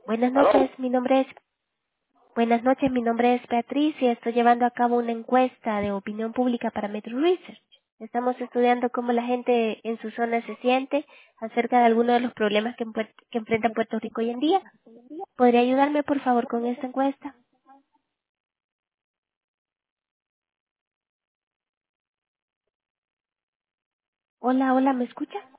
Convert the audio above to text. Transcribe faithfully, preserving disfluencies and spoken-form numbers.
Buenas ¿Aló? noches, mi nombre es Buenas noches, mi nombre es Beatriz y estoy llevando a cabo una encuesta de opinión pública para Metro Research. Estamos estudiando cómo la gente en su zona se siente acerca de algunos de los problemas que, empuer- que enfrenta Puerto Rico hoy en día. ¿Podría ayudarme, por favor, con esta encuesta? Hola, hola, ¿me escucha?